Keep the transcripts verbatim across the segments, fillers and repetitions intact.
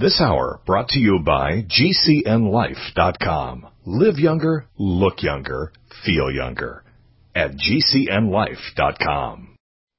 This hour brought to you by G C N Life dot com. Live younger, look younger, feel younger at G C N Life dot com.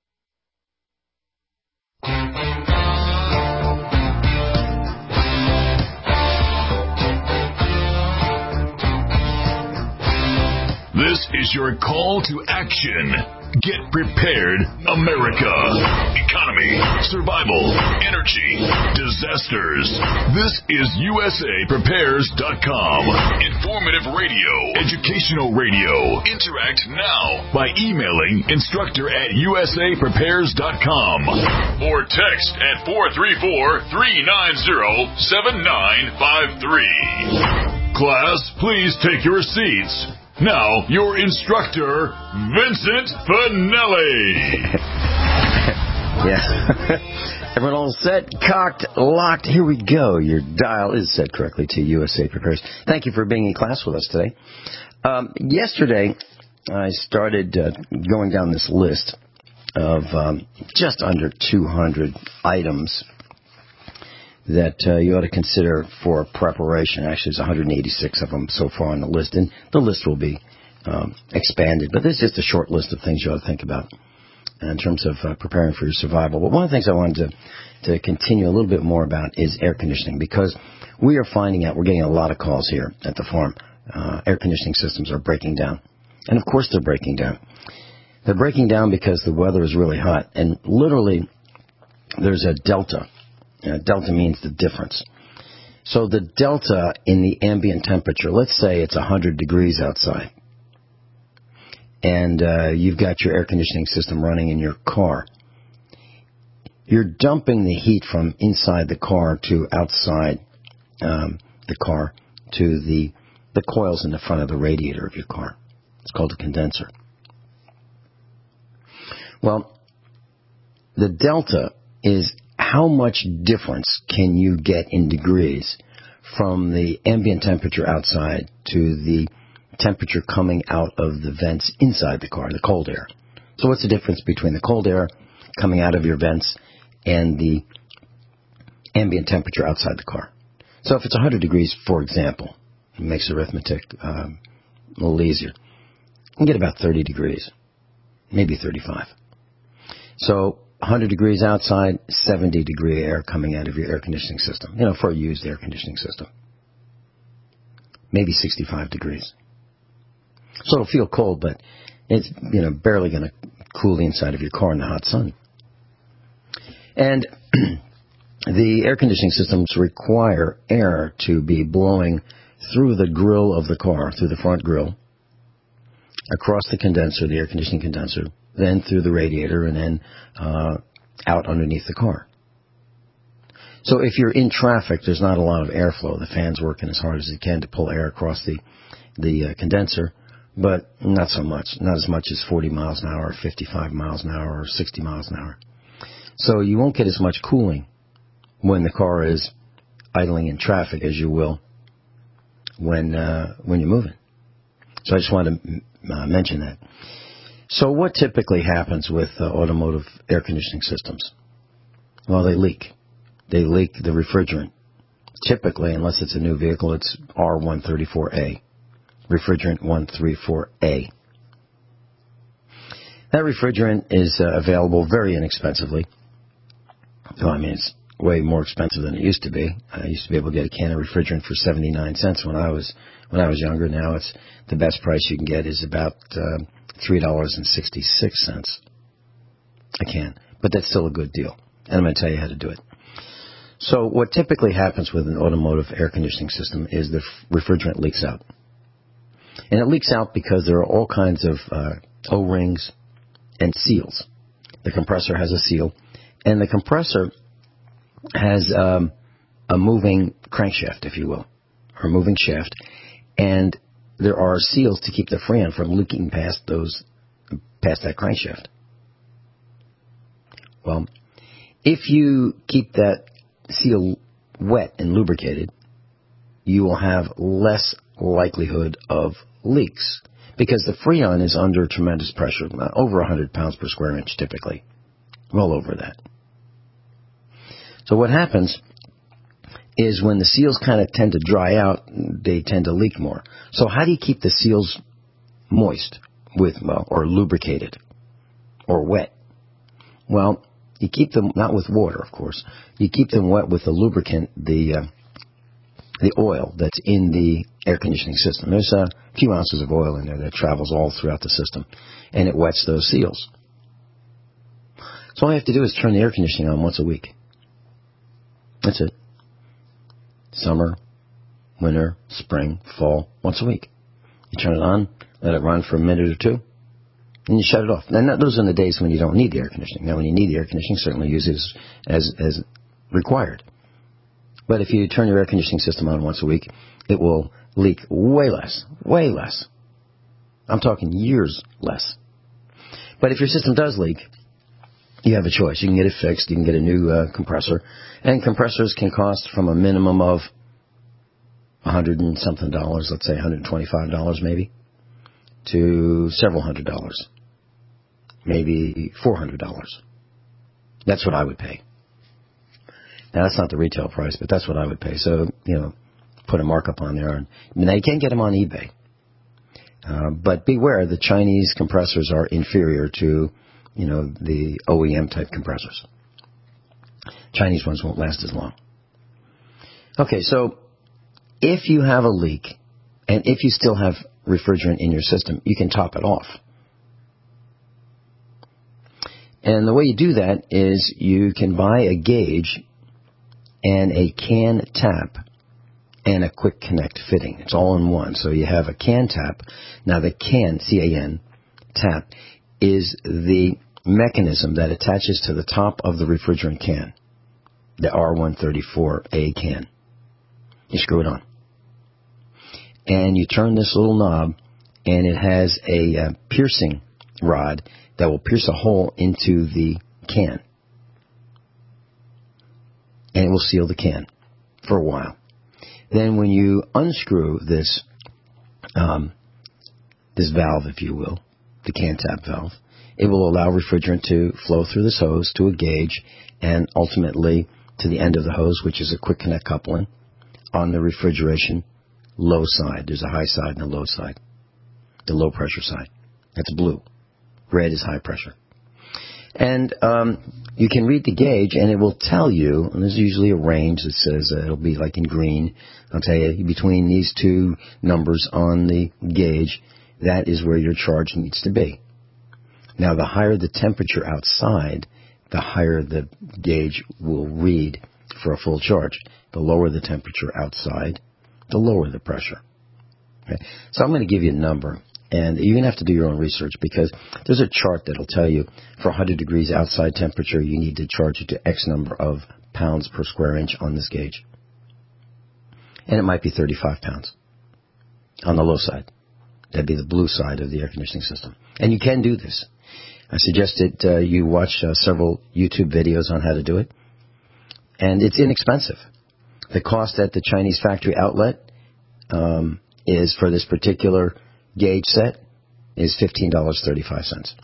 This is your call to action. Get prepared, America. Economy, survival, energy, disasters. This is U S A Prepares dot com. Informative radio, educational radio. Interact now by emailing instructor at U S A Prepares dot com or text at four three four, three nine zero, seven nine five three. Class, please take your seats. Now, your instructor, Vincent Finelli. Yeah. Everyone all set, cocked, locked. Here we go. Your dial is set correctly to U S A Prepares. Thank you for being in class with us today. Um, yesterday, I started uh, going down this list of um, just under two hundred items that uh, you ought to consider for preparation. Actually, there's one hundred eighty-six of them so far on the list, and the list will be um, expanded. But this is just a short list of things you ought to think about in terms of uh, preparing for your survival. But one of the things I wanted to, to continue a little bit more about is air conditioning, because we are finding out, we're getting a lot of calls here at the farm. Uh, air conditioning systems are breaking down. And, of course, they're breaking down. They're breaking down because the weather is really hot. And literally, there's a delta. Uh, delta means the difference. So the delta in the ambient temperature, let's say it's one hundred degrees outside, and uh, you've got your air conditioning system running in your car. You're dumping the heat from inside the car to outside um, the car to the, the coils in the front of the radiator of your car. It's called a condenser. Well, the delta is how much difference can you get in degrees from the ambient temperature outside to the temperature coming out of the vents inside the car, the cold air. So what's the difference between the cold air coming out of your vents and the ambient temperature outside the car? So if it's one hundred degrees, for example, it makes arithmetic um, a little easier. You can get about thirty degrees, maybe thirty-five. So one hundred degrees outside, seventy degree air coming out of your air conditioning system, you know, for a used air conditioning system. Maybe sixty-five degrees. So it'll feel cold, but it's, you know, barely going to cool the inside of your car in the hot sun. And the air conditioning systems require air to be blowing through the grill of the car, through the front grill, across the condenser, the air conditioning condenser, then through the radiator, and then uh, out underneath the car. So if you're in traffic, there's not a lot of airflow. The fan's working as hard as it can to pull air across the, the uh, condenser, but not so much. Not as much as forty miles an hour, or fifty-five miles an hour, or sixty miles an hour. So you won't get as much cooling when the car is idling in traffic as you will when uh, when you're moving. So I just wanted to uh, mention that. So what typically happens with uh, automotive air conditioning systems? Well, they leak. They leak the refrigerant. Typically, unless it's a new vehicle, it's R one thirty-four A, refrigerant one thirty-four A. That refrigerant is uh, available very inexpensively. Well, I mean, it's way more expensive than it used to be. I used to be able to get a can of refrigerant for seventy-nine cents when I was when I was younger. Now it's the best price you can get is about uh, three dollars and sixty-six cents a can. But that's still a good deal. And I'm going to tell you how to do it. So what typically happens with an automotive air conditioning system is the refrigerant leaks out. And it leaks out because there are all kinds of uh, O-rings and seals. The compressor has a seal, and the compressor has um, a moving crankshaft, if you will, or a moving shaft, and there are seals to keep the freon from leaking past those, past that crankshaft. Well, if you keep that seal wet and lubricated, you will have less likelihood of leaks because the freon is under tremendous pressure, over one hundred pounds per square inch typically, well over that. So what happens is when the seals kind of tend to dry out, they tend to leak more. So how do you keep the seals moist with, well, or lubricated or wet? Well, you keep them not with water, of course. You keep them wet with the lubricant, the uh, the oil that's in the air conditioning system. There's a few ounces of oil in there that travels all throughout the system, and it wets those seals. So all you have to do is turn the air conditioning on once a week. That's it. Summer, winter, spring, fall, once a week. You turn it on, let it run for a minute or two, and you shut it off. And those are the days when you don't need the air conditioning. Now, when you need the air conditioning, certainly use it as, as, as required. But if you turn your air conditioning system on once a week, it will leak way less, way less. I'm talking years less. But if your system does leak, you have a choice. You can get it fixed. You can get a new uh, compressor. And compressors can cost from a minimum of a hundred and something dollars, let's say one hundred twenty-five dollars maybe, to several hundred dollars, maybe four hundred dollars. That's what I would pay. Now, that's not the retail price, but that's what I would pay. So, you know, put a markup on there. And, now, you can't get them on eBay. Uh, but beware, the Chinese compressors are inferior to, you know, the O E M-type compressors. Chinese ones won't last as long. Okay, so if you have a leak, and if you still have refrigerant in your system, you can top it off. And the way you do that is you can buy a gauge and a can tap and a quick connect fitting. It's all in one. So you have a can tap. Now the can, C A N, tap, is the mechanism that attaches to the top of the refrigerant can, the R one thirty-four A can. You screw it on. And you turn this little knob, and it has a uh, piercing rod that will pierce a hole into the can. And it will seal the can for a while. Then when you unscrew this um, this valve, if you will, the can tap valve, it will allow refrigerant to flow through this hose to a gauge and ultimately to the end of the hose, which is a quick connect coupling on the refrigeration low side. There's a high side and a low side. The low pressure side. That's blue. Red is high pressure. And um, you can read the gauge, and it will tell you, and there's usually a range that says uh, it'll be like in green. I'll tell you, between these two numbers on the gauge, that is where your charge needs to be. Now, the higher the temperature outside, the higher the gauge will read for a full charge. The lower the temperature outside, the lower the pressure. Okay? So I'm going to give you a number. And you're going to have to do your own research because there's a chart that will tell you for one hundred degrees outside temperature, you need to charge it to X number of pounds per square inch on this gauge. And it might be thirty-five pounds on the low side. That'd be the blue side of the air conditioning system. And you can do this. I suggest that uh, you watch uh, several YouTube videos on how to do it. And it's inexpensive. The cost at the Chinese factory outlet um, is for this particular gauge set is fifteen dollars and thirty-five cents.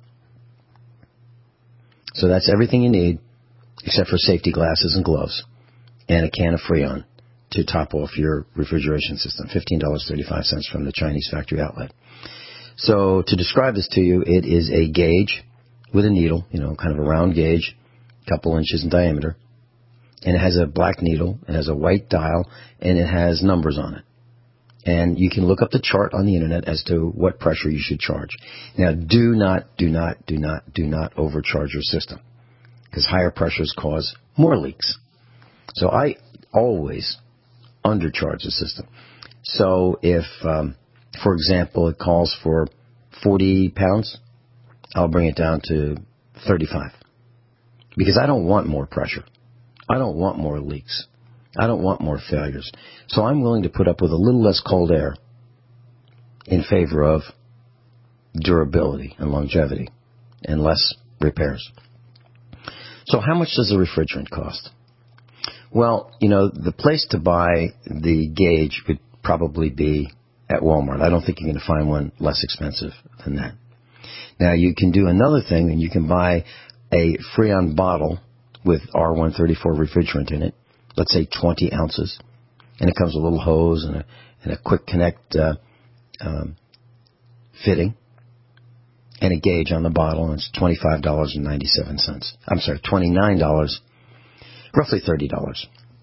So that's everything you need except for safety glasses and gloves and a can of Freon to top off your refrigeration system. fifteen dollars and thirty-five cents from the Chinese factory outlet. So to describe this to you, it is a gauge with a needle, you know, kind of a round gauge, a couple inches in diameter. And it has a black needle, it has a white dial, and it has numbers on it. And you can look up the chart on the internet as to what pressure you should charge. Now, do not, do not, do not, do not overcharge your system, because higher pressures cause more leaks. So I always undercharge the system. So if, um, for example, it calls for forty pounds, I'll bring it down to thirty-five, because I don't want more pressure. I don't want more leaks. I don't want more failures. So I'm willing to put up with a little less cold air in favor of durability and longevity and less repairs. So how much does a refrigerant cost? Well, you know, the place to buy the gauge would probably be at Walmart. I don't think you're going to find one less expensive than that. Now, you can do another thing, and you can buy a Freon bottle with R one thirty-four refrigerant in it. let's say twenty ounces, and it comes with a little hose and a, and a quick connect uh, um, fitting and a gauge on the bottle, and it's twenty-five dollars and ninety-seven cents. I'm sorry, twenty-nine dollars, roughly thirty dollars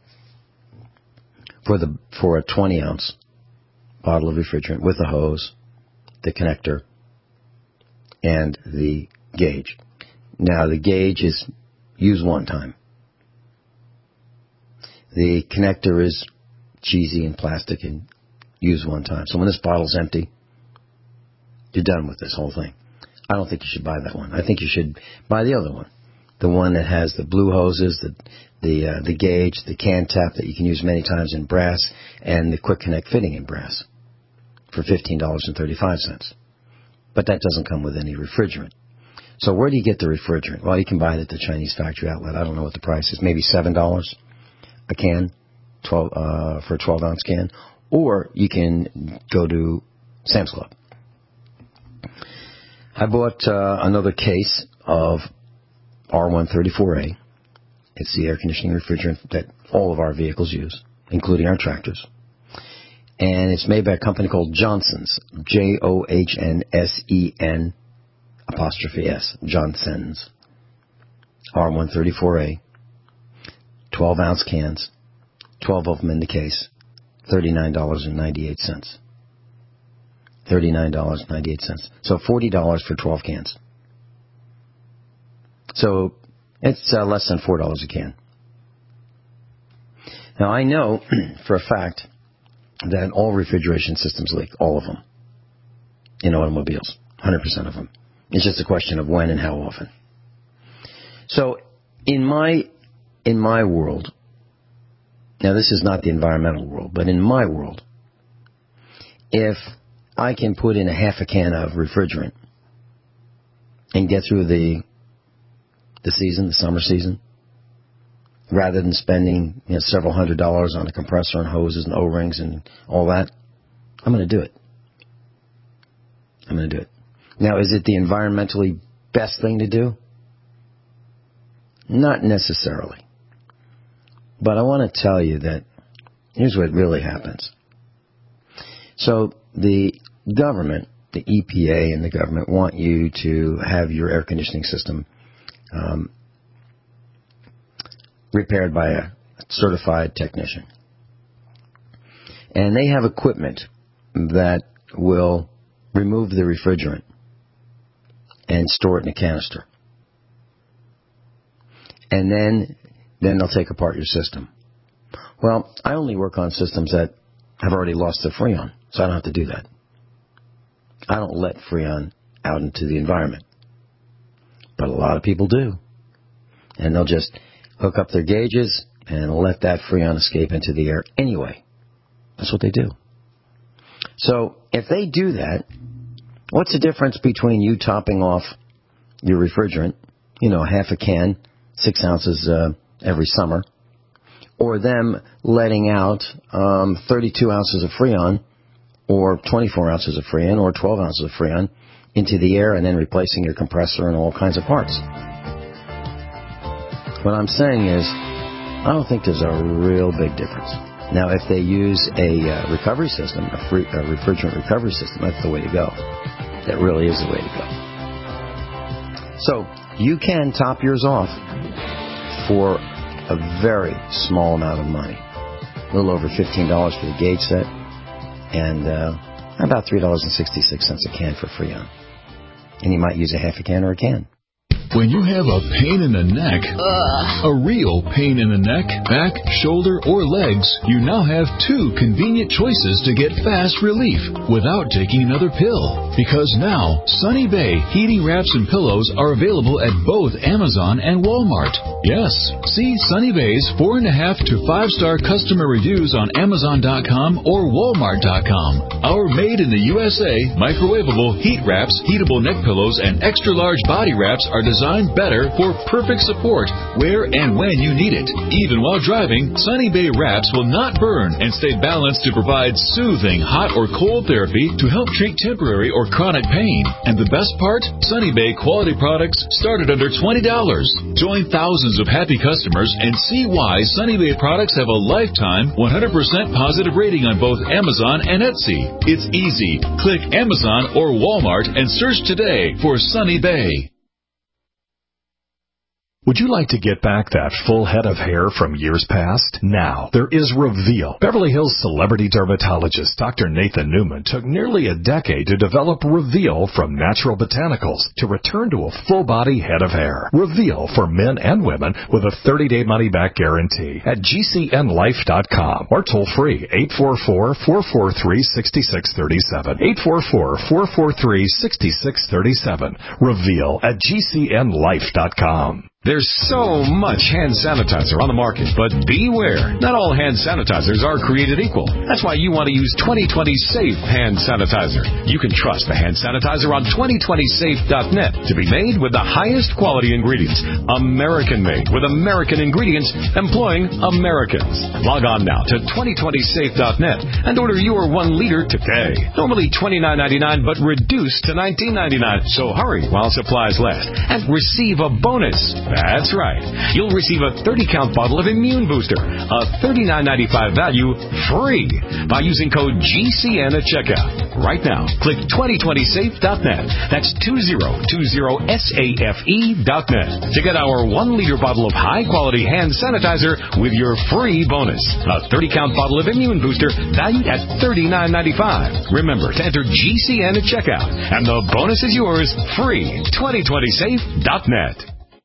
for the for a twenty ounce bottle of refrigerant with a hose, the connector, and the gauge. Now, the gauge is used one time. The connector is cheesy and plastic and used one time. So when this bottle's empty, you're done with this whole thing. I don't think you should buy that one. I think you should buy the other one, the one that has the blue hoses, the the uh, the gauge, the can tap that you can use many times in brass, and the quick connect fitting in brass for fifteen dollars and thirty-five cents. But that doesn't come with any refrigerant. So where do you get the refrigerant? Well, you can buy it at the Chinese factory outlet. I don't know what the price is. Maybe seven dollars a can, twelve uh, for a twelve ounce can. Or you can go to Sam's Club. I bought uh, another case of R one thirty-four A. It's the air conditioning refrigerant that all of our vehicles use, including our tractors. And it's made by a company called Johnson's, J O H N S E N apostrophe S, Johnson's. R one thirty-four A, twelve ounce cans, twelve of them in the case, thirty-nine dollars and ninety-eight cents. thirty-nine dollars and ninety-eight cents. So forty dollars for twelve cans. So it's uh, less than four dollars a can. Now, I know for a fact that all refrigeration systems leak, all of them, in automobiles, one hundred percent of them. It's just a question of when and how often. So in my in my world, now this is not the environmental world, but in my world, if I can put in a half a can of refrigerant and get through the the season, the summer season, rather than spending you know, several hundred dollars on a compressor and hoses and O-rings and all that, I'm going to do it. I'm going to do it. Now, is it the environmentally best thing to do? Not necessarily. But I want to tell you that here's what really happens. So the government, the E P A and the government want you to have your air conditioning system um, repaired by a certified technician. And they have equipment that will remove the refrigerant and store it in a canister. And then, then they'll take apart your system. Well, I only work on systems that have already lost their Freon, so I don't have to do that. I don't let Freon out into the environment. But a lot of people do. And they'll just hook up their gauges and let that Freon escape into the air anyway. That's what they do. So if they do that, what's the difference between you topping off your refrigerant, you know, half a can, six ounces uh, every summer, or them letting out um, thirty-two ounces of Freon, or twenty-four ounces of Freon, or twelve ounces of Freon into the air and then replacing your compressor and all kinds of parts? What I'm saying is, I don't think there's a real big difference. Now, if they use a uh, recovery system, a, free, a refrigerant recovery system, that's the way to go. That really is the way to go. So, you can top yours off for a very small amount of money. A little over fifteen dollars for the gauge set, and uh, about three dollars and sixty-six cents a can for Freon. And you might use a half a can or a can. When you have a pain in the neck, Ugh. a real pain in the neck, back, shoulder, or legs, you now have two convenient choices to get fast relief without taking another pill. Because now, Sunny Bay heating wraps and pillows are available at both Amazon and Walmart. Yes, see Sunny Bay's four and a half to five star customer reviews on Amazon dot com or Walmart dot com. Our made in the U S A microwavable heat wraps, heatable neck pillows, and extra large body wraps are designed designed better for perfect support where and when you need it. Even while driving, Sunny Bay wraps will not burn and stay balanced to provide soothing hot or cold therapy to help treat temporary or chronic pain. And the best part? Sunny Bay quality products start at under twenty dollars. Join thousands of happy customers and see why Sunny Bay products have a lifetime one hundred percent positive rating on both Amazon and Etsy. It's easy. Click Amazon or Walmart and search today for Sunny Bay. Would you like to get back that full head of hair from years past? Now, there is Reveal. Beverly Hills celebrity dermatologist Doctor Nathan Newman took nearly a decade to develop Reveal from natural botanicals to return to a full-body head of hair. Reveal for men and women with a thirty-day money-back guarantee at G C N life dot com or toll-free eight four four, four four three, six six three seven. eight four four, four four three, six six three seven. Reveal at G C N life dot com. There's so much hand sanitizer on the market, but beware. Not all hand sanitizers are created equal. That's why you want to use twenty twenty Safe Hand Sanitizer. You can trust the hand sanitizer on twenty twenty safe dot net to be made with the highest quality ingredients. American-made with American ingredients employing Americans. Log on now to twenty twenty safe dot net and order your one liter today. Normally twenty-nine ninety-nine, but reduced to nineteen ninety-nine. So hurry while supplies last and receive a bonus. That's right. You'll receive a thirty count bottle of Immune Booster, a thirty-nine ninety-five value, free by using code G C N at checkout. Right now, click twenty twenty safe dot net. That's two zero two zero safe dot net to get our one liter bottle of high-quality hand sanitizer with your free bonus. A thirty count bottle of Immune Booster valued at thirty-nine ninety-five. Remember to enter G C N at checkout, and the bonus is yours free. twenty twenty safe dot net.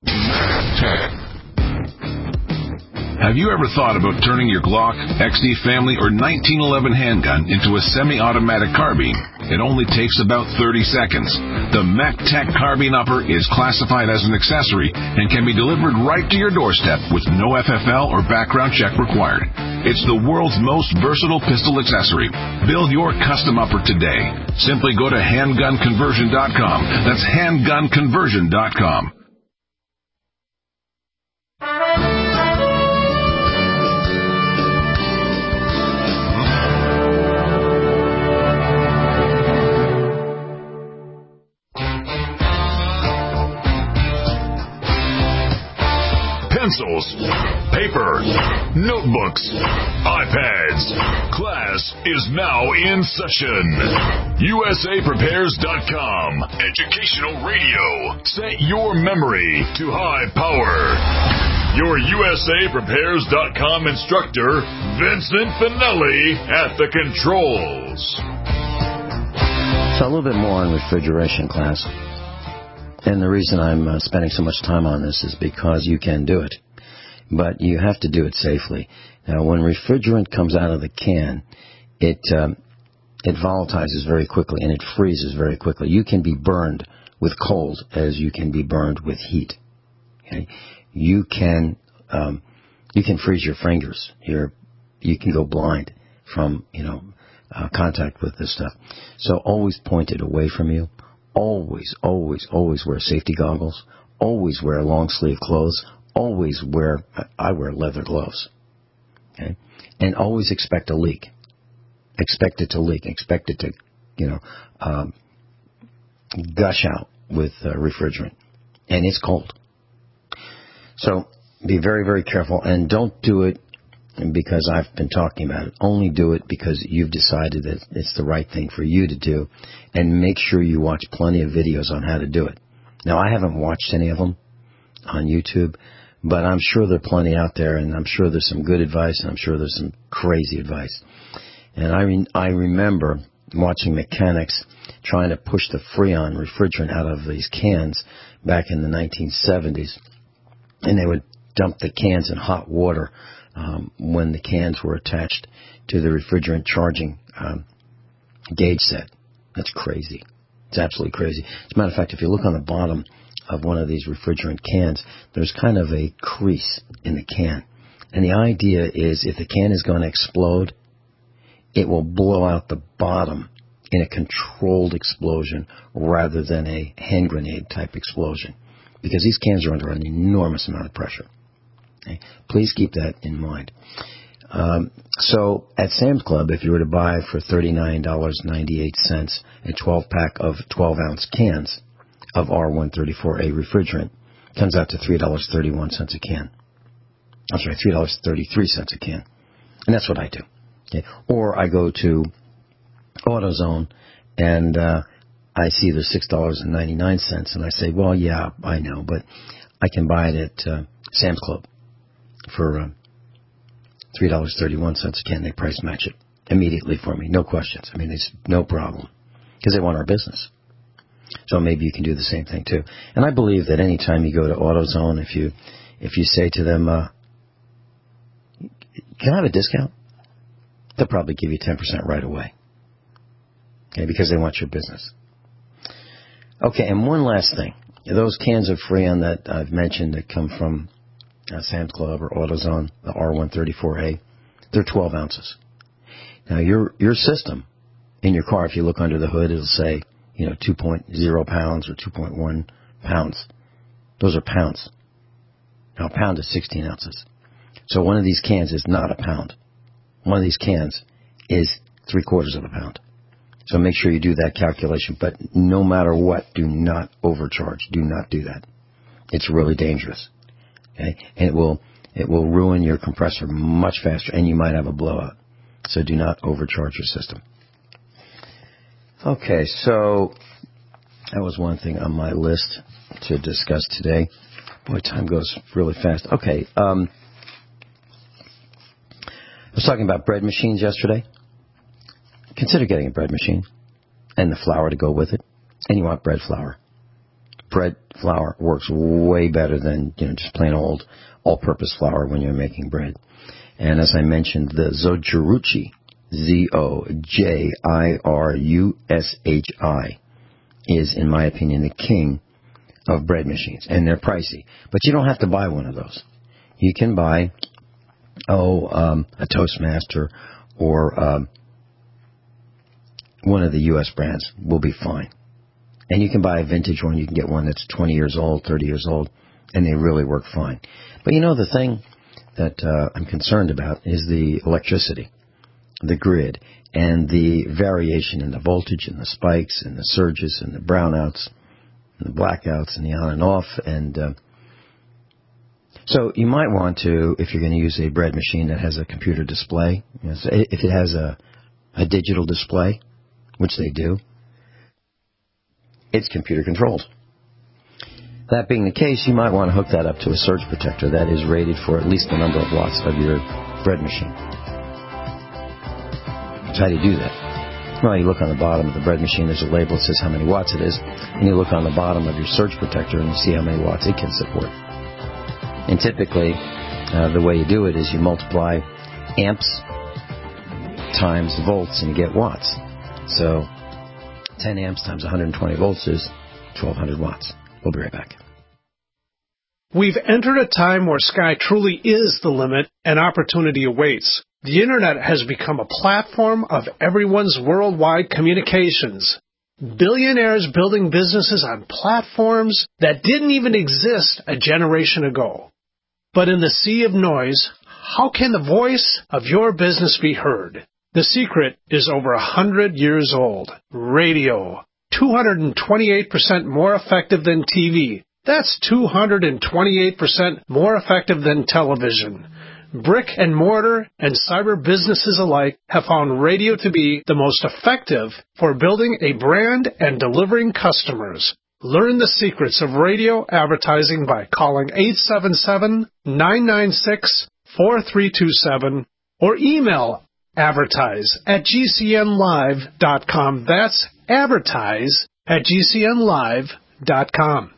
Have you ever thought about turning your Glock, X D Family, or nineteen eleven handgun into a semi-automatic carbine? It only takes about thirty seconds. The MechTech Carbine Upper is classified as an accessory and can be delivered right to your doorstep with no F F L or background check required. It's the world's most versatile pistol accessory. Build your custom upper today. Simply go to handgun conversion dot com. That's handgun conversion dot com. Pencils, paper, notebooks, iPads. Class is now in session. U S A Prepares dot com. Educational radio. Set your memory to high power. Your U S A Prepares dot com instructor, Vincent Finelli, at the controls. So a little bit more on refrigeration, class. And the reason I'm uh, spending so much time on this is because you can do it. But you have to do it safely. Now, when refrigerant comes out of the can, it um, it volatilizes very quickly and it freezes very quickly. You can be burned with cold as you can be burned with heat. Okay? You can um, you can freeze your fingers. You're, you can go blind from you know uh, contact with this stuff. So always point it away from you. Always, always, always wear safety goggles. Always wear long sleeve clothes. Always wear, I wear leather gloves. Okay? And always expect a leak. Expect it to leak. Expect it to, you know, um, gush out with uh, refrigerant. And it's cold. So be very, very careful. And don't do it because I've been talking about it. Only do it because you've decided that it's the right thing for you to do. And make sure you watch plenty of videos on how to do it. Now, I haven't watched any of them on YouTube, but I'm sure there are plenty out there, and I'm sure there's some good advice, and I'm sure there's some crazy advice. And I, re- I remember watching mechanics trying to push the Freon refrigerant out of these cans back in the nineteen seventies. And they would dump the cans in hot water um, when the cans were attached to the refrigerant charging um, gauge set. That's crazy. It's absolutely crazy. As a matter of fact, if you look on the bottom of one of these refrigerant cans, there's kind of a crease in the can. And the idea is if the can is going to explode, it will blow out the bottom in a controlled explosion rather than a hand grenade type explosion. because these cans are under an enormous amount of pressure. Okay? Please keep that in mind. Um, so at Sam's Club, if you were to buy for thirty-nine ninety-eight a twelve-pack of twelve-ounce cans of R one thirty-four A refrigerant, it comes out to three dollars and thirty-one cents a can. I'm sorry, three dollars and thirty-three cents a can. And that's what I do. Okay? Or I go to AutoZone and uh, I see there's six dollars and ninety-nine cents, and I say, well, yeah, I know, but I can buy it at uh, Sam's Club for uh, three dollars and thirty-one cents a can. They price match it immediately for me, no questions. I mean, it's no problem, because they want our business. So maybe you can do the same thing too. And I believe that any time you go to AutoZone, if you if you say to them, uh, can I have a discount? They'll probably give you ten percent right away. Okay, because they want your business. Okay, and one last thing. Those cans of Freon that I've mentioned that come from uh, Sam's Club or AutoZone, the R one thirty-four A, they're twelve ounces. Now, your your system in your car, if you look under the hood, it'll say, you know, two point zero pounds or two point one pounds. Those are pounds. Now, a pound is sixteen ounces. So one of these cans is not a pound. One of these cans is three quarters of a pound. So make sure you do that calculation. But no matter what, do not overcharge. Do not do that. It's really dangerous. Okay? And it will it will ruin your compressor much faster, and you might have a blowout. So do not overcharge your system. Okay, so that was one thing on my list to discuss today. Boy, time goes really fast. Okay, um, I was talking about bread machines yesterday. Consider getting a bread machine and the flour to go with it. And you want bread flour. Bread flour works way better than, you know, just plain old all-purpose flour when you're making bread. And as I mentioned, the Zojirushi, Z O J I R U S H I, is, in my opinion, the king of bread machines. And they're pricey. But you don't have to buy one of those. You can buy, oh, um, a Toastmaster or um, one of the U S brands will be fine. And you can buy a vintage one. You can get one that's twenty years old, thirty years old, and they really work fine. But you know, the thing that uh, I'm concerned about is the electricity, the grid, and the variation in the voltage and the spikes and the surges and the brownouts and the blackouts and the on and off. And uh, so you might want to, if you're going to use a bread machine that has a computer display, you know, so if it has a, a digital display, which they do, it's computer controlled. That being the case, you might want to hook that up to a surge protector that is rated for at least the number of watts of your bread machine. So how do you do that? Well, you look on the bottom of the bread machine, there's a label that says how many watts it is, and you look on the bottom of your surge protector and you see how many watts it can support. And typically, uh, the way you do it is you multiply amps times volts and you get watts. So ten amps times one hundred twenty volts is twelve hundred watts. We'll be right back. We've entered a time where sky truly is the limit and opportunity awaits. The Internet has become a platform of everyone's worldwide communications. Billionaires building businesses on platforms that didn't even exist a generation ago. But in the sea of noise, how can the voice of your business be heard? The secret is over a hundred years old. Radio. two hundred twenty-eight percent more effective than T V. That's two hundred twenty-eight percent more effective than television. Brick and mortar and cyber businesses alike have found radio to be the most effective for building a brand and delivering customers. Learn the secrets of radio advertising by calling eight seven seven, nine nine six, four three two seven or email advertise at g c n live dot com. That's advertise at g c n live dot com.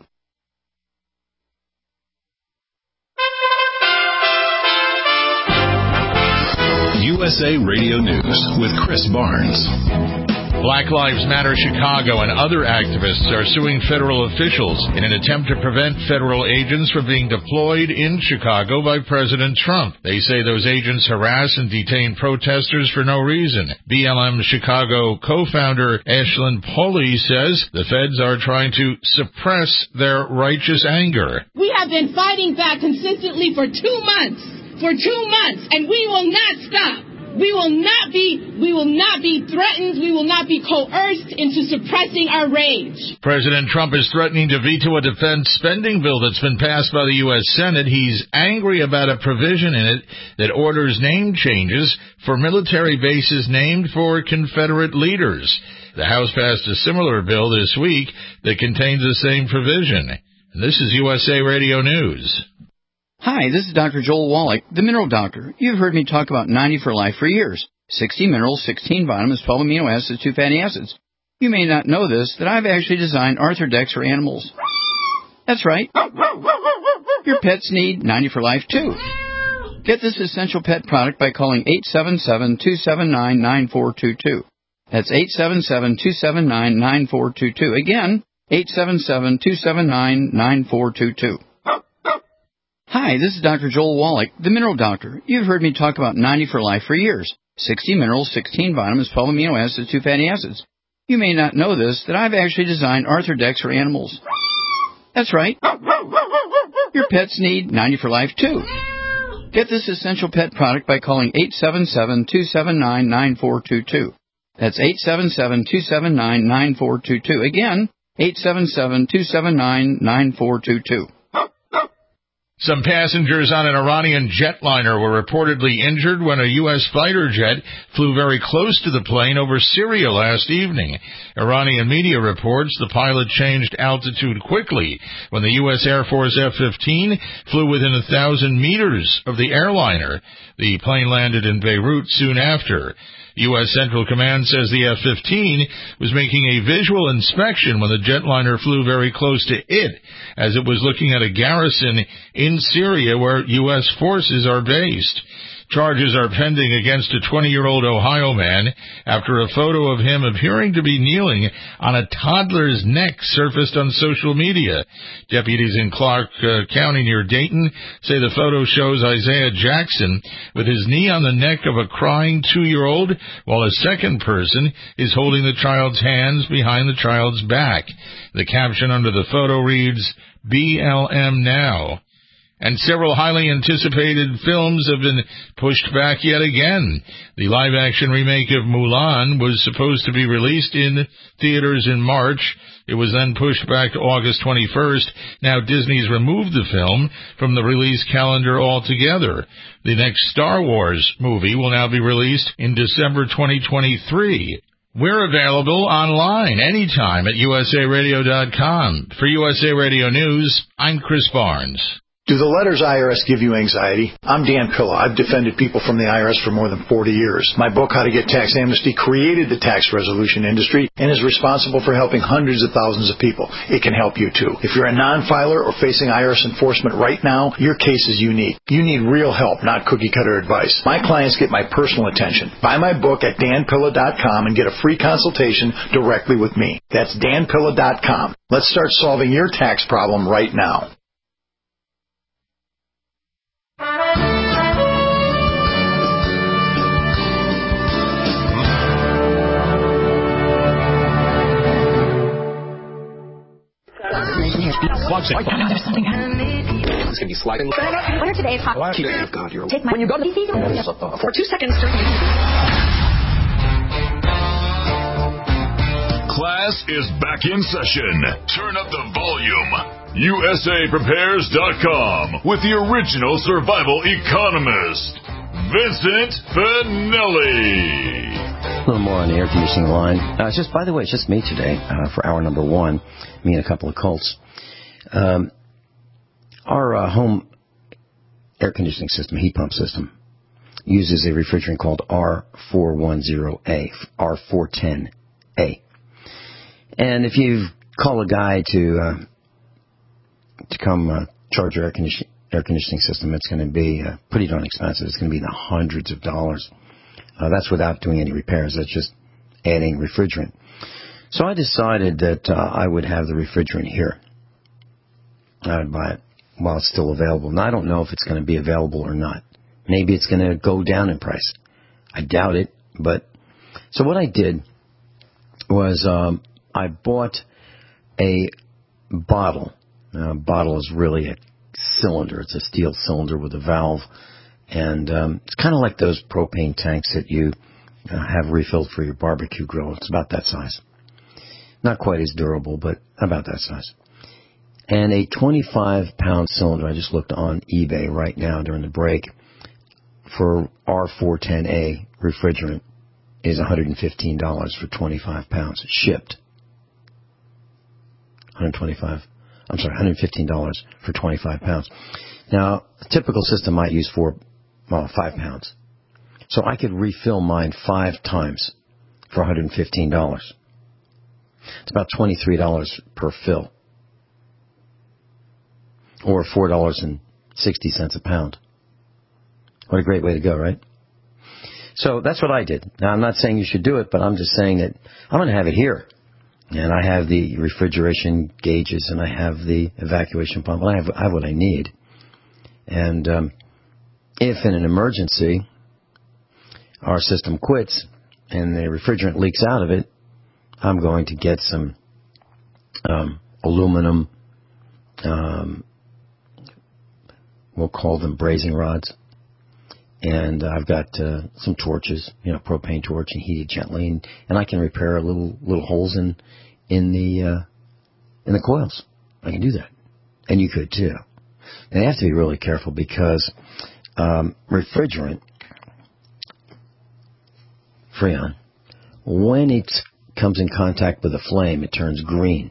U S A Radio News with Chris Barnes. Black Lives Matter Chicago and other activists are suing federal officials in an attempt to prevent federal agents from being deployed in Chicago by President Trump. They say those agents harass and detain protesters for no reason. B L M Chicago co-founder Ashlyn Pulley says the feds are trying to suppress their righteous anger. We have been fighting back consistently for two months, for two months, and we will not stop. We will not be, we will not be threatened, we will not be coerced into suppressing our rage. President Trump is threatening to veto a defense spending bill that's been passed by the U S Senate. He's angry about a provision in it that orders name changes for military bases named for Confederate leaders. The House passed a similar bill this week that contains the same provision. And this is U S A Radio News. Hi, this is Doctor Joel Wallach, the Mineral Doctor. You've heard me talk about ninety for Life for years. sixty minerals, sixteen vitamins, twelve amino acids, two fatty acids. You may not know this, that I've actually designed Arthrodex for animals. That's right. Your pets need ninety for Life, too. Get this essential pet product by calling eight seven seven, two seven nine, nine four two two. That's eight seven seven, two seven nine, nine four two two. Again, eight seven seven, two seven nine, nine four two two. Hi, this is Doctor Joel Wallach, the Mineral Doctor. You've heard me talk about ninety for Life for years. sixty minerals, sixteen vitamins, twelve amino acids, two fatty acids. You may not know this, that I've actually designed Arthrodex for animals. That's right. Your pets need ninety for Life, too. Get this essential pet product by calling eight seven seven, two seven nine, nine four two two. That's eight seven seven, two seven nine, nine four two two. Again, eight seven seven, two seven nine, nine four two two. Some passengers on an Iranian jetliner were reportedly injured when a U S fighter jet flew very close to the plane over Syria last evening. Iranian media reports the pilot changed altitude quickly when the U S Air Force F fifteen flew within a thousand meters of the airliner. The plane landed in Beirut soon after. U S Central Command says the F fifteen was making a visual inspection when the jetliner flew very close to it, as it was looking at a garrison in Syria where U S forces are based. Charges are pending against a twenty-year-old Ohio man after a photo of him appearing to be kneeling on a toddler's neck surfaced on social media. Deputies in Clark uh, County near Dayton say the photo shows Isaiah Jackson with his knee on the neck of a crying two-year-old, while a second person is holding the child's hands behind the child's back. The caption under the photo reads, B L M now. And several highly anticipated films have been pushed back yet again. The live-action remake of Mulan was supposed to be released in theaters in March. It was then pushed back to August twenty-first. Now Disney's removed the film from the release calendar altogether. The next Star Wars movie will now be released in December twenty twenty-three. We're available online anytime at U S A radio dot com. For U S A Radio News, I'm Chris Barnes. Do the letters I R S give you anxiety? I'm Dan Pilla. I've defended people from the I R S for more than forty years. My book, How to Get Tax Amnesty, created the tax resolution industry and is responsible for helping hundreds of thousands of people. It can help you, too. If you're a non-filer or facing I R S enforcement right now, your case is unique. You need real help, not cookie-cutter advice. My clients get my personal attention. Buy my book at dan pilla dot com and get a free consultation directly with me. That's dan pilla dot com. Let's start solving your tax problem right now. There's something happening. It's going to be sliding. What are today's hot? Oh, God, you're Take my when you go to the for two seconds. Class is back in session. Turn up the volume. U S A prepares dot com with the original survival economist, Vincent Finelli. A little more on the air conditioning line. Uh, it's just, by the way, it's just me today uh, for hour number one. Me and a couple of colts. Um, our uh, home air conditioning system, heat pump system, uses a refrigerant called R four ten A, R four ten A. And if you call a guy to uh, to come uh, charge your air, condition- air conditioning system, it's going to be uh, pretty darn expensive. It's going to be in the hundreds of dollars. Uh, that's without doing any repairs. That's just adding refrigerant. So I decided that uh, I would have the refrigerant here. I would buy it while it's still available. And I don't know if it's going to be available or not. Maybe it's going to go down in price. I doubt it. But so what I did was um, I bought a bottle. Now, a bottle is really a cylinder. It's a steel cylinder with a valve. And um, it's kind of like those propane tanks that you uh, have refilled for your barbecue grill. It's about that size. Not quite as durable, but about that size. And a twenty-five pound cylinder, I just looked on eBay right now during the break, for R four ten A refrigerant is one hundred fifteen dollars for twenty-five pounds, shipped. one hundred twenty-five dollars, I'm sorry, one hundred fifteen dollars for twenty-five pounds. Now, a typical system might use for, well, five pounds. So I could refill mine five times for one hundred fifteen dollars. It's about twenty-three dollars per fill, or four dollars and sixty cents a pound. What a great way to go, right? So that's what I did. Now, I'm not saying you should do it, but I'm just saying that I'm going to have it here. And I have the refrigeration gauges, and I have the evacuation pump. I have, I have what I need. And um, if in an emergency our system quits and the refrigerant leaks out of it, I'm going to get some um, aluminum, um, we'll call them brazing rods. And I've got uh, some torches, you know, propane torch, and heat it gently, and, and I can repair little little holes in in the uh, in the coils. I can do that, and you could too. And you have to be really careful because um, refrigerant, Freon, when it comes in contact with a flame, it turns green,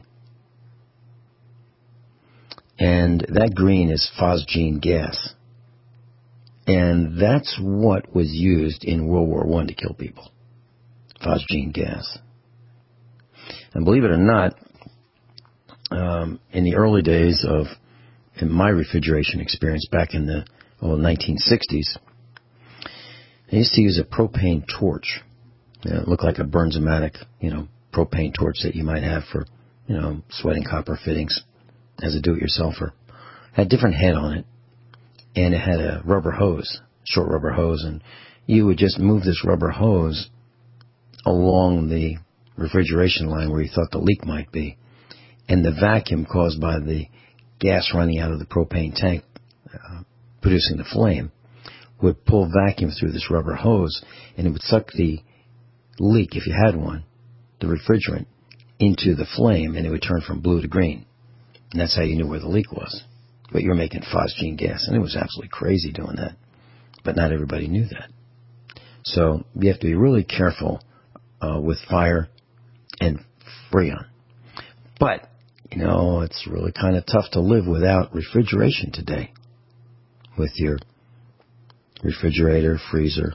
and that green is phosgene gas. And that's what was used in World War One to kill people. Phosgene gas. And believe it or not, um, in the early days of in my refrigeration experience back in the well, nineteen sixties, I used to use a propane torch. You know, it looked like a Bernzomatic, you know, propane torch that you might have for, you know, sweating copper fittings as a do-it-yourselfer. Had a different head on it. And it had a rubber hose, short rubber hose, and you would just move this rubber hose along the refrigeration line where you thought the leak might be. And the vacuum caused by the gas running out of the propane tank, uh, producing the flame, would pull vacuum through this rubber hose, and it would suck the leak, if you had one, the refrigerant, into the flame, and it would turn from blue to green. And that's how you knew where the leak was. But you were making phosgene gas, and it was absolutely crazy doing that. But not everybody knew that. So you have to be really careful uh, with fire and Freon. But, you know, it's really kind of tough to live without refrigeration today. With your refrigerator, freezer,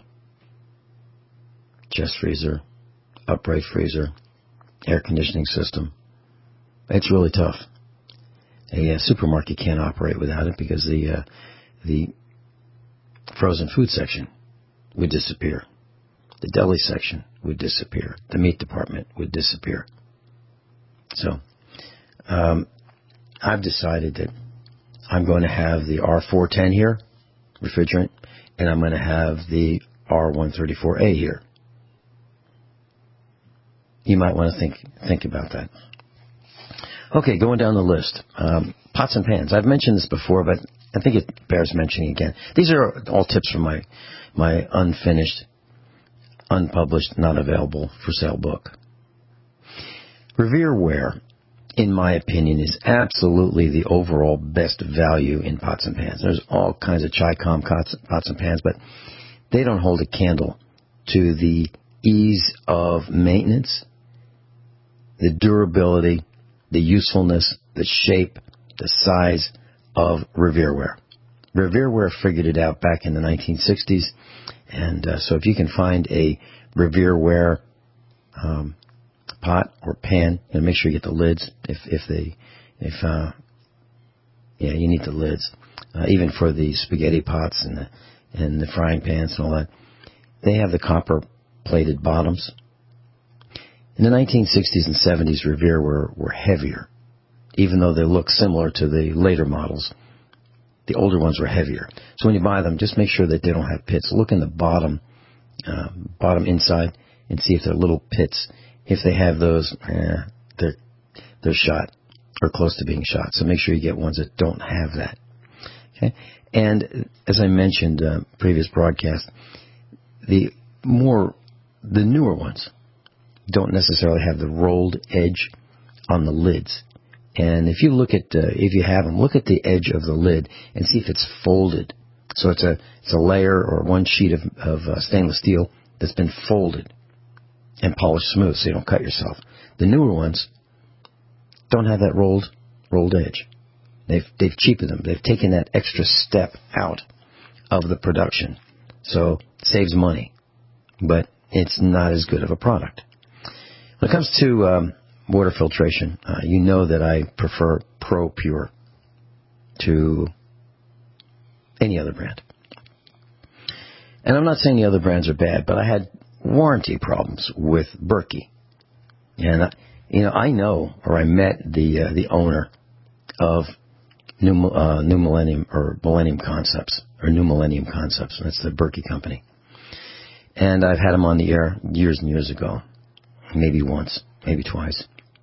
chest freezer, upright freezer, air conditioning system. It's really tough. A uh, supermarket can't operate without it because the uh, the frozen food section would disappear. The deli section would disappear. The meat department would disappear. So um, I've decided that I'm going to have the R four ten here, refrigerant, and I'm going to have the R one thirty-four A here. You might want to think think about that. Okay, going down the list. Um, pots and pans. I've mentioned this before, but I think it bears mentioning again. These are all tips from my my unfinished, unpublished, not available for sale book. Revereware, in my opinion, is absolutely the overall best value in pots and pans. There's all kinds of Chi-Com pots, pots and pans, but they don't hold a candle to the ease of maintenance, the durability, the usefulness, the shape, the size of Revereware. Revereware figured it out back in the nineteen sixties, and uh, so if you can find a Revereware um, pot or pan, you know, make sure you get the lids. If if they, if uh, yeah, you need the lids. Uh, even for the spaghetti pots and the and the frying pans and all that, they have the copper plated bottoms. In the nineteen sixties and seventies, Revere were, were heavier. Even though they look similar to the later models, the older ones were heavier. So when you buy them, just make sure that they don't have pits. Look in the bottom, uh, bottom inside, and see if there are little pits. If they have those, eh, they're, they're shot or close to being shot. So make sure you get ones that don't have that. Okay? And as I mentioned, uh, previous broadcast, the more, the newer ones don't necessarily have the rolled edge on the lids. And if you look at, uh, if you have them, look at the edge of the lid and see if it's folded. So it's a, it's a layer or one sheet of, of uh, stainless steel that's been folded and polished smooth so you don't cut yourself. The newer ones don't have that rolled, rolled edge. They've, they've cheapened them. They've taken that extra step out of the production. So it saves money, but it's not as good of a product. When it comes to um, water filtration, uh, you know that I prefer ProPure to any other brand. And I'm not saying the other brands are bad, but I had warranty problems with Berkey. And, I, you know, I know, or I met the uh, the owner of New, uh, New Millennium, or Millennium Concepts, or New Millennium Concepts. That's the Berkey company. And I've had him on the air years and years ago. Maybe once, maybe twice.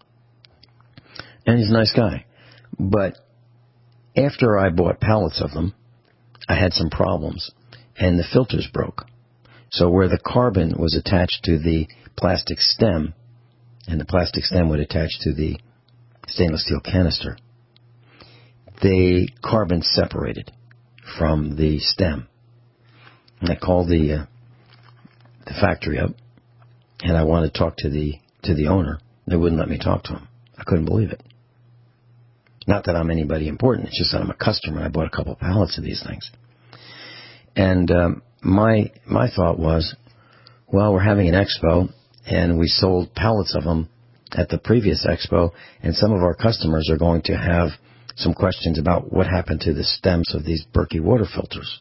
And he's a nice guy. But after I bought pallets of them, I had some problems, and the filters broke. So where the carbon was attached to the plastic stem, and the plastic stem would attach to the stainless steel canister, the carbon separated from the stem. And I called the uh, the factory up, and I wanted to talk to the to the owner. They wouldn't let me talk to him. I couldn't believe it. Not that I'm anybody important. It's just that I'm a customer. I bought a couple of pallets of these things. And um, my my thought was, well, we're having an expo, and we sold pallets of them at the previous expo, and some of our customers are going to have some questions about what happened to the stems of these Berkey water filters.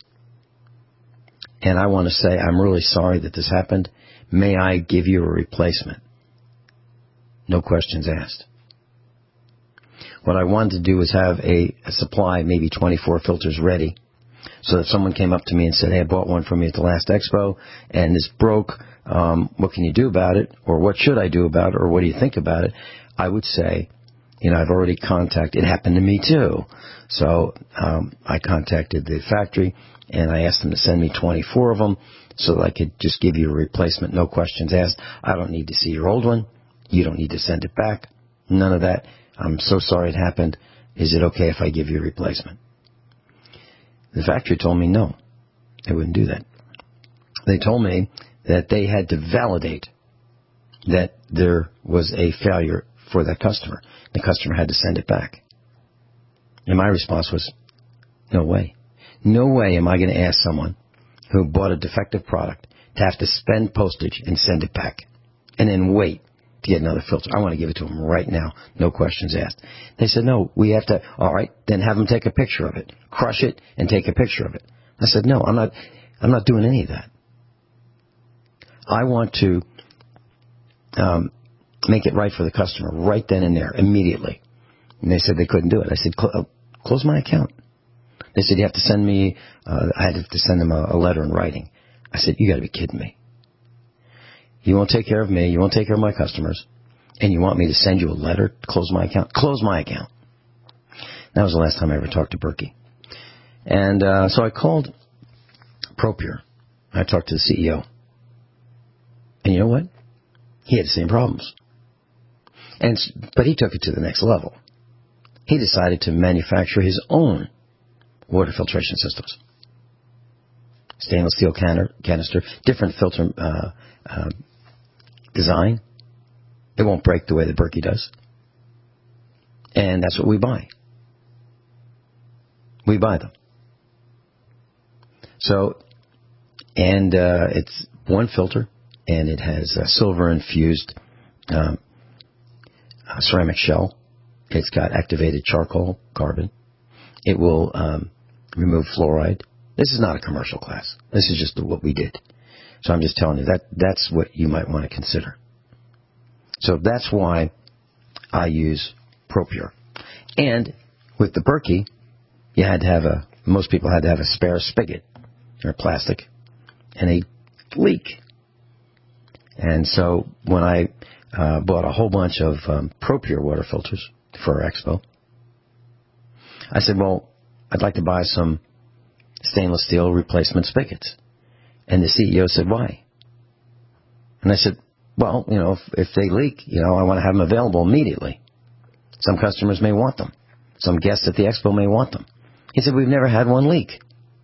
And I want to say, I'm really sorry that this happened. May I give you a replacement? No questions asked. What I wanted to do was have a, a supply, maybe twenty-four filters ready, so if someone came up to me and said, hey, I bought one from you at the last expo, and this broke, um, what can you do about it? Or what should I do about it? Or what do you think about it? I would say, you know, I've already contacted, it happened to me too. So um, I contacted the factory, and I asked them to send me twenty-four of them so that I could just give you a replacement, no questions asked. I don't need to see your old one. You don't need to send it back. None of that. I'm so sorry it happened. Is it okay if I give you a replacement? The factory told me no. They wouldn't do that. They told me that they had to validate that there was a failure for that customer. The customer had to send it back. And my response was, no way. No way am I going to ask someone who bought a defective product to have to spend postage and send it back and then wait to get another filter. I want to give it to them right now. No questions asked. They said, no, we have to, all right, then have them take a picture of it. Crush it and take a picture of it. I said, no, I'm not, I'm not doing any of that. I want to um, make it right for the customer right then and there, immediately. And they said they couldn't do it. I said, Cl- close my account. They said, you have to send me, uh, I had to send them a, a letter in writing. I said, you got to be kidding me. You won't take care of me. You won't take care of my customers. And you want me to send you a letter to close my account? Close my account. That was the last time I ever talked to Berkey. And uh, so I called ProPure. I talked to the C E O. And you know what? He had the same problems. And But he took it to the next level. He decided to manufacture his own water filtration systems. Stainless steel can- canister, different filter uh, uh, design. It won't break the way the Berkey does. And that's what we buy. We buy them. So, and uh, it's one filter, and it has a silver-infused um, a ceramic shell. It's got activated charcoal carbon. It will um, remove fluoride. This is not a commercial class. This is just what we did. So I'm just telling you that that's what you might want to consider. So that's why I use ProPure. And with the Berkey, you had to have a, most people had to have a spare spigot or plastic and a leak. And so when I uh, bought a whole bunch of um, ProPure water filters for our expo, I said, well, I'd like to buy some stainless steel replacement spigots. And the C E O said, why? And I said, well, you know, if, if they leak, you know, I want to have them available immediately. Some customers may want them. Some guests at the expo may want them. He said, we've never had one leak.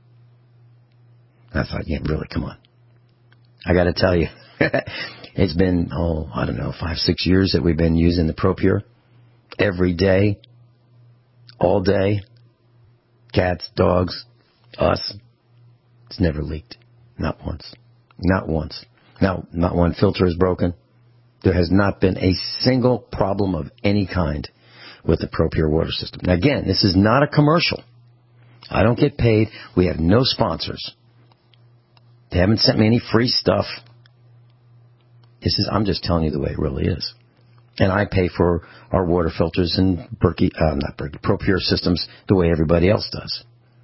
I thought, yeah, really, come on. I got to tell you, it's been, oh, I don't know, five, six years that we've been using the ProPure every day, all day. Cats, dogs, us. It's never leaked. Not once. Not once. Now, not one filter is broken. There has not been a single problem of any kind with the ProPure water system. Now, again, this is not a commercial. I don't get paid. We have no sponsors. They haven't sent me any free stuff. This is, I'm just telling you the way it really is. And I pay for our water filters and Berkey, uh, not Berkey, ProPure systems the way everybody else does.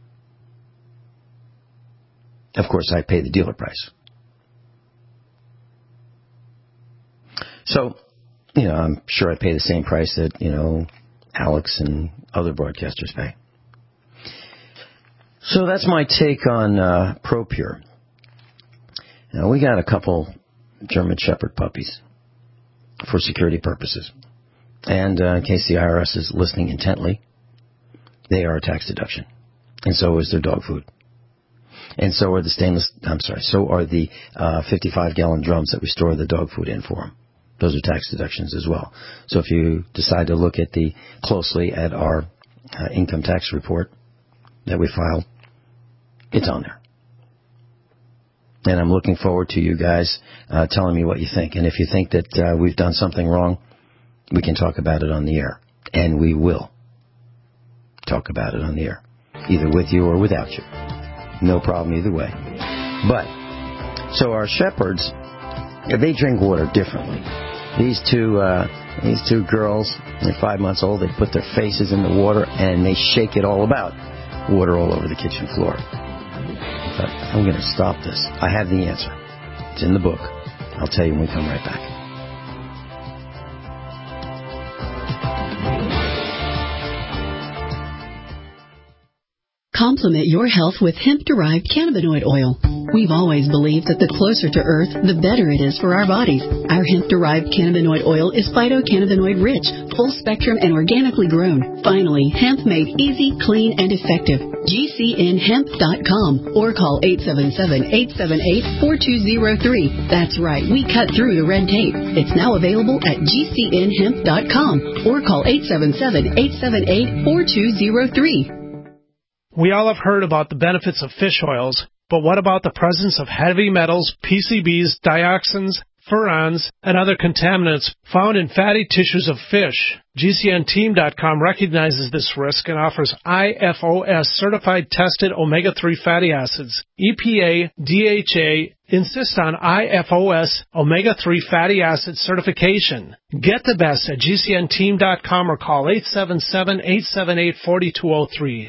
Of course, I pay the dealer price. So, you know, I'm sure I pay the same price that, you know, Alex and other broadcasters pay. So that's my take on uh, ProPure. Now, we got a couple German Shepherd puppies for security purposes. And uh, in case the I R S is listening intently, they are a tax deduction. And so is their dog food. And so are the stainless, I'm sorry, so are the uh, fifty-five gallon drums that we store the dog food in for them. Those are tax deductions as well. So if you decide to look at the closely at our uh, income tax report that we filed, it's on there. And I'm looking forward to you guys uh, telling me what you think. And if you think that uh, we've done something wrong, we can talk about it on the air. And we will talk about it on the air, either with you or without you. No problem either way. But, so our shepherds, they drink water differently. These two, uh, these two girls, they're five months old, they put their faces in the water and they shake it all about. Water all over the kitchen floor. I thought, I'm going to stop this. I have the answer. It's in the book. I'll tell you when we come right back. Complement your health with hemp-derived cannabinoid oil. We've always believed that the closer to Earth, the better it is for our bodies. Our hemp-derived cannabinoid oil is phytocannabinoid-rich, full-spectrum, and organically grown. Finally, hemp made easy, clean, and effective. G C N hemp dot com or call eight seven seven, eight seven eight, four two zero three. That's right, we cut through the red tape. It's now available at G C N hemp dot com or call eight seven seven, eight seven eight, four two zero three. We all have heard about the benefits of fish oils, but what about the presence of heavy metals, P C Bs, dioxins, furans, and other contaminants found in fatty tissues of fish? G C N team dot com recognizes this risk and offers I F O S certified tested omega three fatty acids. E P A, D H A insist on I F O S omega three fatty acid certification. Get the best at G C N team dot com or call eight seven seven, eight seven eight, four two zero three.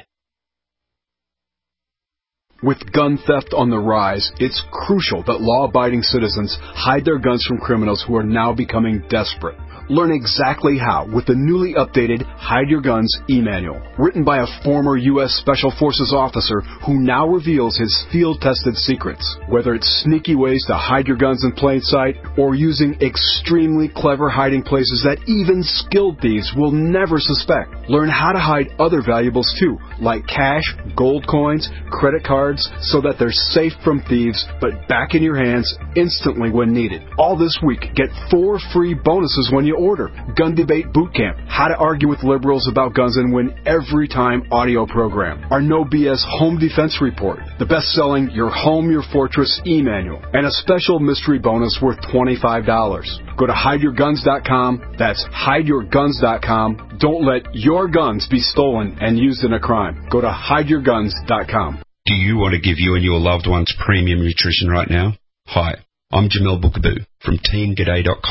With gun theft on the rise, it's crucial that law-abiding citizens hide their guns from criminals who are now becoming desperate. Learn exactly how with the newly updated Hide Your Guns e-manual, written by a former U S Special Forces officer who now reveals his field-tested secrets. Whether it's sneaky ways to hide your guns in plain sight or using extremely clever hiding places that even skilled thieves will never suspect. Learn how to hide other valuables too, like cash, gold coins, credit cards, so that they're safe from thieves but back in your hands instantly when needed. All this week, get four free bonuses when you order. Gun Debate Bootcamp, How to Argue with Liberals About Guns and Win Every Time audio program. Our No B S Home Defense Report, the best-selling Your Home, Your Fortress e-manual, and a special mystery bonus worth twenty-five dollars. Go to hide your guns dot com. That's hide your guns dot com. Don't let your guns be stolen and used in a crime. Go to hide your guns dot com. Do you want to give you and your loved ones premium nutrition right now? Hi, I'm Jamel Bookaboo from team g'day dot com.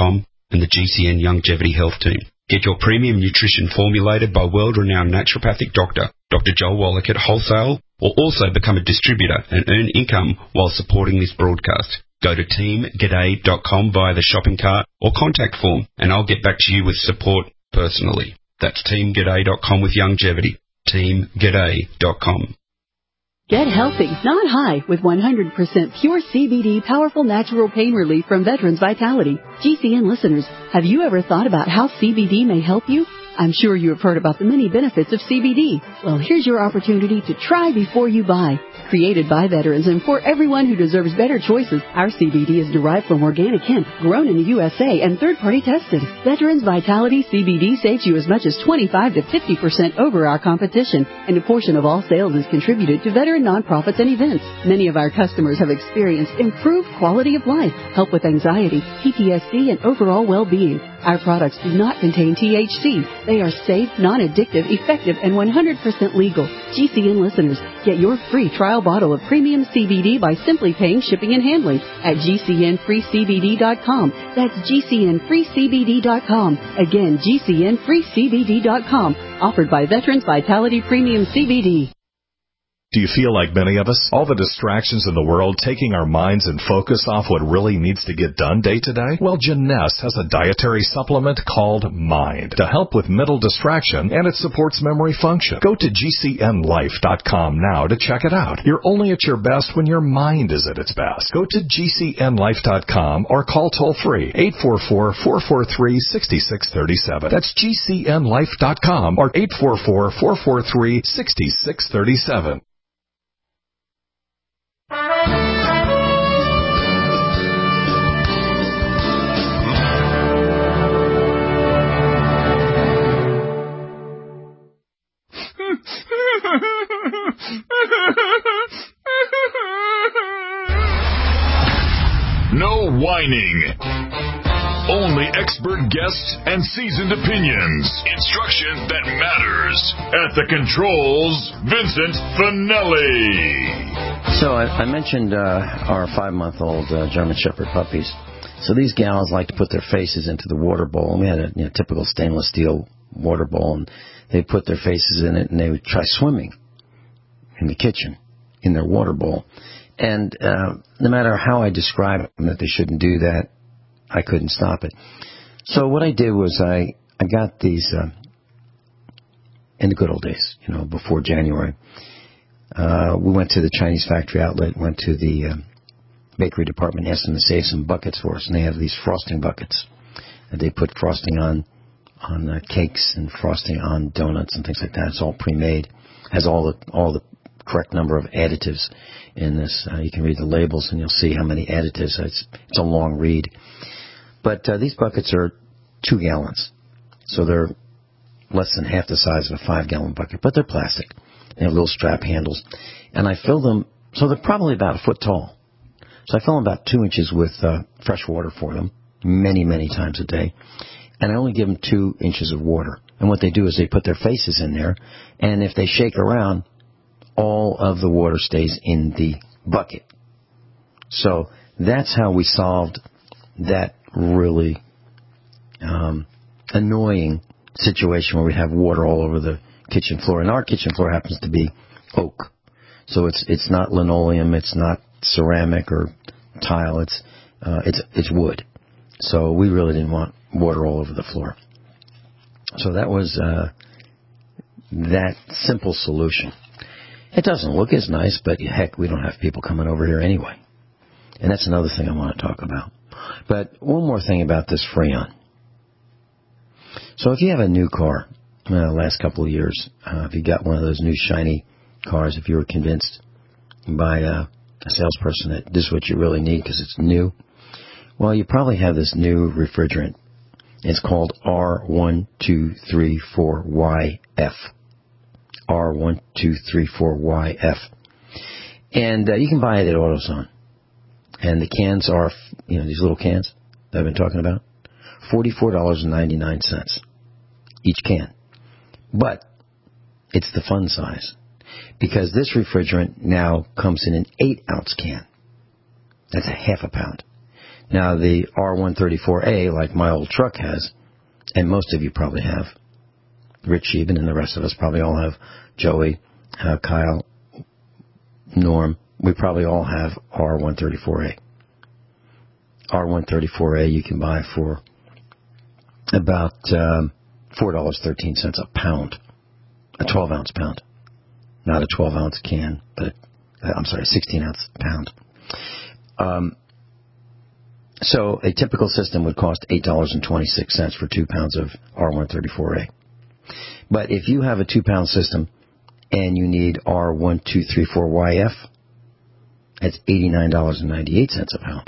and the G C N Longevity Health Team. Get your premium nutrition formulated by world-renowned naturopathic doctor, Doctor Joel Wallach at wholesale, or also become a distributor and earn income while supporting this broadcast. Go to team g'day dot com via the shopping cart or contact form, and I'll get back to you with support personally. That's team g'day dot com with Longevity. team g'day dot com. Get healthy, not high, with one hundred percent pure C B D powerful natural pain relief from Veterans Vitality. G C N listeners, have you ever thought about how C B D may help you? I'm sure you have heard about the many benefits of C B D. Well, here's your opportunity to try before you buy. Created by veterans and for everyone who deserves better choices, our C B D is derived from organic hemp, grown in the U S A and third-party tested. Veterans Vitality C B D saves you as much as twenty-five to fifty percent over our competition, and a portion of all sales is contributed to veteran nonprofits and events. Many of our customers have experienced improved quality of life, help with anxiety, P T S D, and overall well-being. Our products do not contain T H C. They are safe, non-addictive, effective, and one hundred percent legal. G C N listeners, get your free trial bottle of premium C B D by simply paying shipping and handling at G C N free C B D dot com. That's G C N free C B D dot com. Again, G C N free C B D dot com. Offered by Veterans Vitality Premium C B D. Do you feel like many of us? All the distractions in the world taking our minds and focus off what really needs to get done day to day? Well, Jeunesse has a dietary supplement called Mind to help with mental distraction, and it supports memory function. Go to G C N life dot com now to check it out. You're only at your best when your mind is at its best. Go to G C N life dot com or call toll-free eight four four, four four three, six six three seven. That's G C N life dot com or eight four four, four four three, six six three seven. No whining. Only expert guests and seasoned opinions. Instruction that matters. At the controls, Vincent Finelli. So I, I mentioned uh, our five-month-old uh, German Shepherd puppies. So these gals like to put their faces into the water bowl. And we had a you know, typical stainless steel water bowl, and they put their faces in it, and they would try swimming in the kitchen in their water bowl. And uh, no matter how I described them that they shouldn't do that, I couldn't stop it. So what I did was I, I got these, uh, in the good old days, you know, before January, uh, we went to the Chinese factory outlet, went to the uh, bakery department, asked them to save some buckets for us, and they have these frosting buckets. And they put frosting on on uh, cakes and frosting on donuts and things like that. It's all pre-made, has all the all the correct number of additives in this. Uh, you can read the labels and you'll see how many additives. It's, it's a long read. But uh, these buckets are two gallons, so they're less than half the size of a five-gallon bucket, but they're plastic. They have little strap handles. And I fill them, so they're probably about a foot tall. So I fill them about two inches with uh, fresh water for them, many, many times a day. And I only give them two inches of water. And what they do is they put their faces in there, and if they shake around, all of the water stays in the bucket. So that's how we solved that really um, annoying situation where we have water all over the kitchen floor. And our kitchen floor happens to be oak. So it's it's not linoleum, it's not ceramic or tile, it's uh, it's it's wood. So we really didn't want water all over the floor. So that was uh, that simple solution. It doesn't look as nice, but heck, we don't have people coming over here anyway. And that's another thing I want to talk about. But one more thing about this Freon. So if you have a new car, uh, the last couple of years, uh, if you got one of those new shiny cars, if you were convinced by uh, a salesperson that this is what you really need because it's new, well, you probably have this new refrigerant. It's called R one two three four Y F. R one two three four Y F. And uh, you can buy it at AutoZone. And the cans are, you know, these little cans that I've been talking about, forty-four dollars and ninety-nine cents each can. But it's the fun size because this refrigerant now comes in an eight-ounce can. That's a half a pound. Now, the R one thirty-four A, like my old truck has, and most of you probably have, Rich Sheben and the rest of us probably all have, Joey, uh, Kyle, Norm, we probably all have R one thirty-four A. R one thirty-four A you can buy for about um, four dollars and thirteen cents a pound, a twelve-ounce pound. Not a twelve-ounce can, but a, I'm sorry, a sixteen-ounce pound. Um, so a typical system would cost eight dollars and twenty-six cents for two pounds of R one thirty-four A. But if you have a two-pound system and you need R one two three four Y F, that's eighty-nine dollars and ninety-eight cents a pound.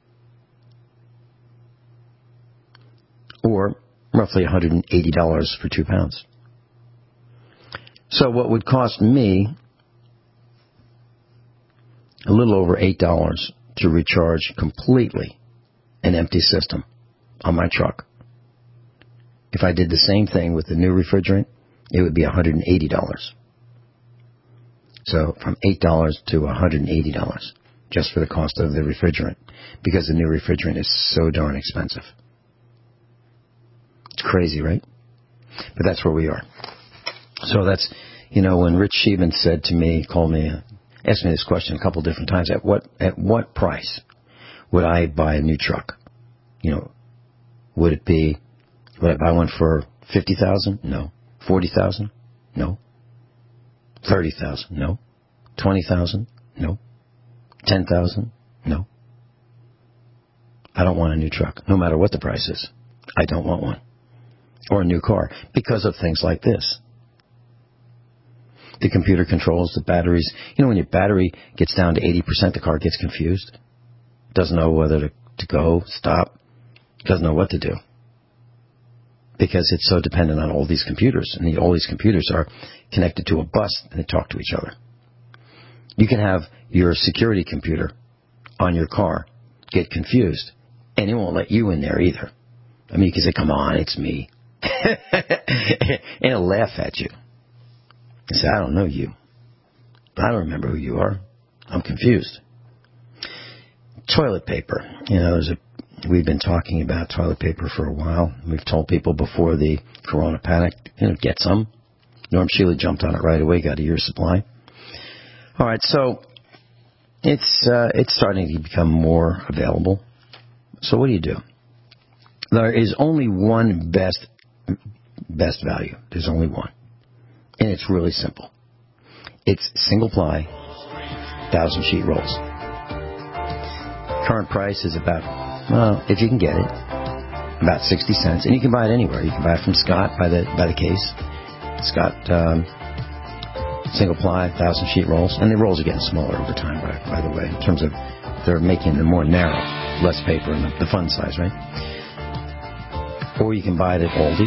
Or roughly one hundred eighty dollars for two pounds. So what would cost me a little over eight dollars to recharge completely an empty system on my truck. If I did the same thing with the new refrigerant, it would be one hundred eighty dollars. So from eight dollars to one hundred eighty dollars just for the cost of the refrigerant, because the new refrigerant is so darn expensive. It's crazy, right? But that's where we are. So that's, you know, when Rich Sheben said to me, called me, asked me this question a couple different times, at what at what price would I buy a new truck? You know, would it be, would I buy one for fifty thousand dollars? No. forty thousand dollars? No. thirty thousand dollars? No. twenty thousand dollars? No. ten thousand dollars? No. I don't want a new truck, no matter what the price is. I don't want one. Or a new car, because of things like this. The computer controls, the batteries. You know, when your battery gets down to eighty percent, the car gets confused. Doesn't know whether to, to go, stop. Doesn't know what to do. Because it's so dependent on all these computers. And the, all these computers are connected to a bus and they talk to each other. You can have your security computer on your car get confused, and it won't let you in there either. I mean, you can say, come on, it's me. And it'll laugh at you. You say, I don't know you. I don't remember who you are. I'm confused. Toilet paper. You know, there's a, we've been talking about toilet paper for a while. We've told people before the corona panic, you know, get some. Norm Shealy jumped on it right away, got a year's supply. All right, so it's uh, it's starting to become more available. So what do you do? There is only one best best value. There's only one. And it's really simple. It's single ply, thousand sheet rolls. Current price is about, well, if you can get it, about sixty cents. And you can buy it anywhere. You can buy it from Scott by the by the case. Scott um, single ply, thousand sheet rolls. And the rolls are getting smaller over time, by, by the way, in terms of they're making them more narrow, less paper, and the, the fun size, right? Or you can buy it at Aldi.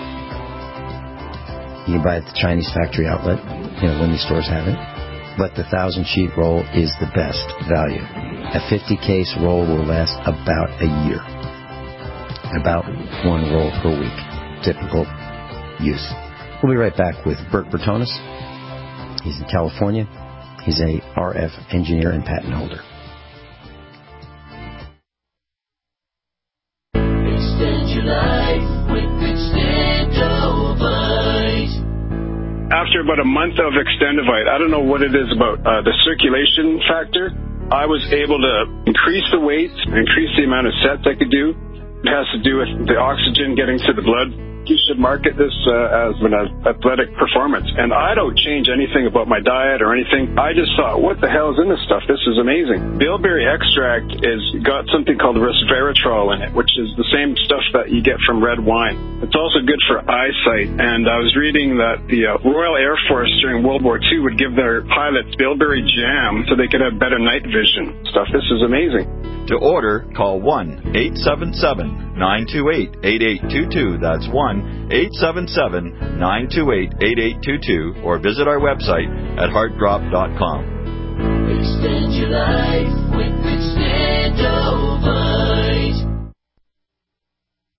You can buy it at the Chinese factory outlet. You know, when these stores have it. But the thousand sheet roll is the best value. A fifty case roll will last about a year. About one roll per week. Typical use. We'll be right back with Bert Bertonis. He's in California. He's a R F engineer and patent holder. Extend your life with Extendovite. After about a month of Extendovite, I don't know what it is about uh, the circulation factor, I was able to increase the weight, increase the amount of sets I could do. It has to do with the oxygen getting to the blood. You should market this uh, as an athletic performance. And I don't change anything about my diet or anything. I just thought, what the hell is in this stuff? This is amazing. Bilberry extract is got something called resveratrol in it, which is the same stuff that you get from red wine. It's also good for eyesight. And I was reading that the uh, Royal Air Force during World War Two would give their pilots Bilberry jam so they could have better night vision. Stuff. This is amazing. To order, call one eight seven seven, nine two eight, eight eight two two. That's one eight seven seven, nine two eight, eight eight two two. Or visit our website at heart drop dot com. Extend your life with Extend.